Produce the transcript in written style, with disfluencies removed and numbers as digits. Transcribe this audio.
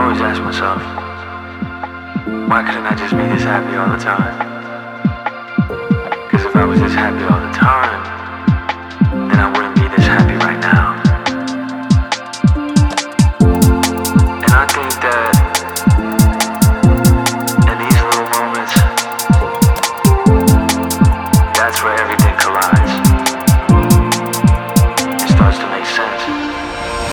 always ask myself, why couldn't I just be this happy all the time? Cause if I was this happy all the time,